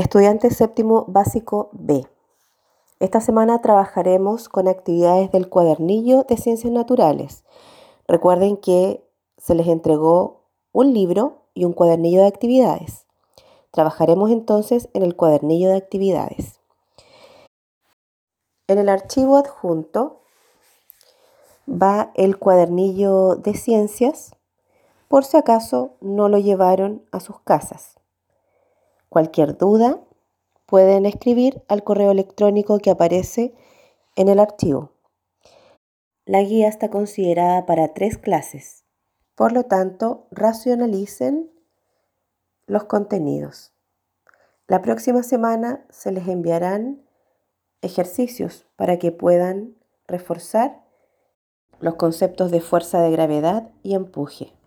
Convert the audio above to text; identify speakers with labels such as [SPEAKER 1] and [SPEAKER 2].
[SPEAKER 1] Estudiante séptimo básico B. Esta semana trabajaremos con actividades del cuadernillo de Ciencias Naturales. Recuerden que se les entregó un libro y un cuadernillo de actividades. Trabajaremos entonces en el cuadernillo de actividades. En el archivo adjunto va el cuadernillo de ciencias, por si acaso no lo llevaron a sus casas. Cualquier duda pueden escribir al correo electrónico que aparece en el archivo. La guía está considerada para 3 clases. Por lo tanto, racionalicen los contenidos. La próxima semana se les enviarán ejercicios para que puedan reforzar los conceptos de fuerza de gravedad y empuje.